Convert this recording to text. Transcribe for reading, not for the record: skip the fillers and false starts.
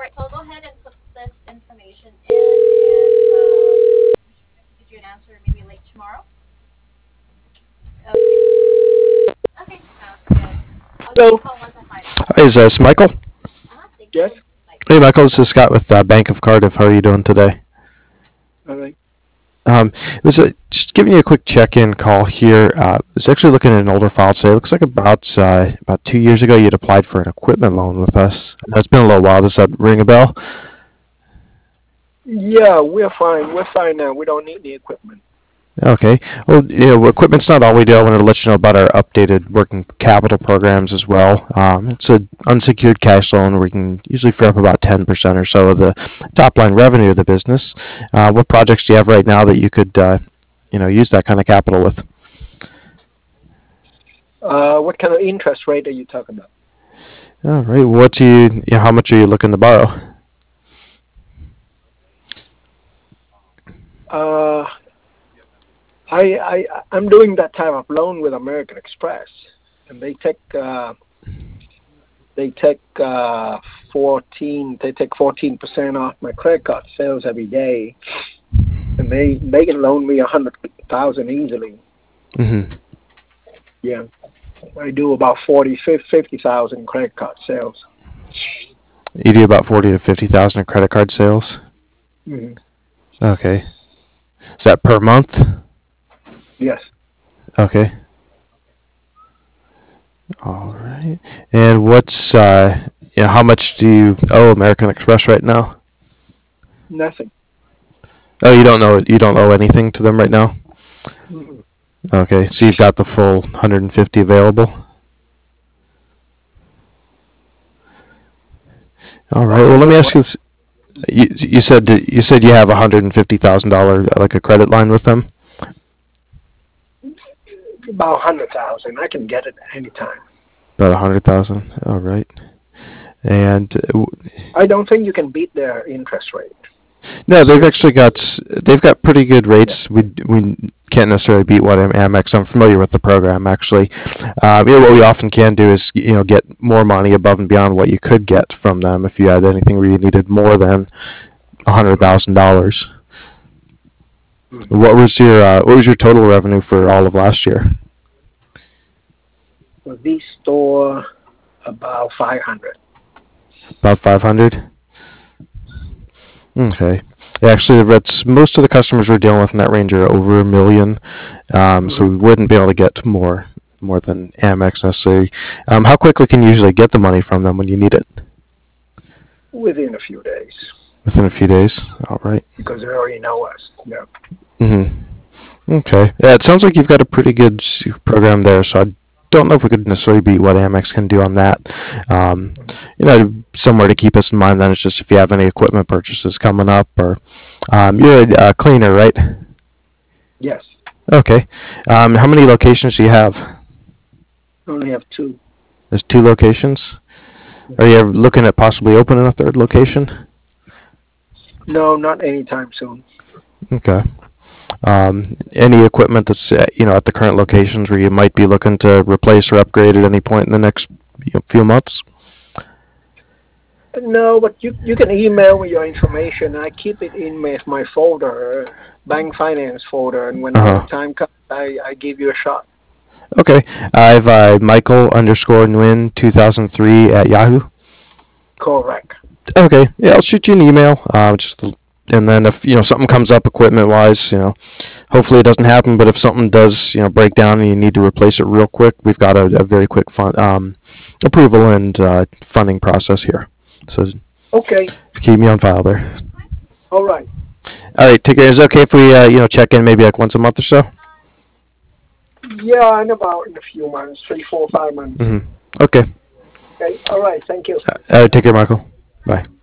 right, so I'll go ahead and put this information in, and get you an answer maybe late tomorrow. Okay. Okay, sounds good. I'll give you a Hello. call once I find Hi, out. is this Michael? Thank Yes. you. Bye. Hey, Michael, this is Scott with Bank of Cardiff. How are you doing today? All right. It was just giving you a quick check-in call here. I was actually looking at an older file today. It looks like about 2 years ago you'd applied for an equipment loan with us. I know it's been a little while. Does that ring a bell? Yeah, we're fine. We're fine now. We don't need the equipment. Okay. Well, equipment's not all we do. I wanted to let you know about our updated working capital programs as well. It's an unsecured cash loan where we can usually free up about 10% or so of the top line revenue of the business. What projects do you have right now that you could, use that kind of capital with? What kind of interest rate are you talking about? All right. How much are you looking to borrow? Uh, I'm doing that type of loan with American Express, and they take 14% off my credit card sales every day, and they can loan me 100,000 easily. Mm-hmm. Yeah, I do about 50,000 credit card sales. You do about 40 to 50,000 in credit card sales. Hmm. Okay. Is that per month? Yes. Okay. All right. And how much do you owe American Express right now? Nothing. Oh, you don't owe anything to them right now? Mm-mm. Okay, so you've got the full 150 available. All right. Well, let me ask you this. You said you have $150,000 like a credit line with them? About 100,000. I can get it anytime. About 100,000. All right. And I don't think you can beat their interest rate. no, Seriously. they've got pretty good Yeah. rates. We can't necessarily beat what Amex. I'm familiar with the program actually. What we often can do is get more money above and beyond what you could get from them if you had anything where you needed more than $100,000. Mhm. What was your total revenue for all of last year? For this store, about 500. About 500. Okay. Yeah, actually, that's most of the customers we're dealing with in that range are over a million, so Mhm. we wouldn't be able to get more than Amex necessarily. How quickly can you usually get the money from them when you need it? Within a few days, Within a few days. All right. because they already know us. Yeah. Mm-hmm. Okay. Yeah, it sounds like you've got a pretty good program there, so I don't know if we could necessarily beat what Amex can do on that. Um, Mhm. Somewhere to keep us in mind then is just if you have any equipment purchases coming up, or you're a cleaner, right? Yes. Okay. How many locations do you have? I only have two. There's two locations. Are you ever looking at possibly opening a third location? No, not anytime soon. Okay. Any equipment that's at the current locations where you might be looking to replace or upgrade at any point in the next few months? No, but you can email me your information. I keep it in my folder, bank finance folder, and whenever the Uh-huh. time comes, I give you a shot. Okay. I have Michael underscore Nguyen 2003 at Yahoo. Correct. Okay. Yeah, I'll shoot you an email. And then if something comes up equipment wise, hopefully it doesn't happen. But if something does break down and you need to replace it real quick, we've got a very quick approval and funding process here. So Okay. keep me on file there. All right. All right, take care. Is it okay if we check in maybe like once a month or so? Yeah, in a few months, 3, 4, 5 months. Mm-hmm. Okay. Okay. All right. Thank you. Take care, Michael. Bye.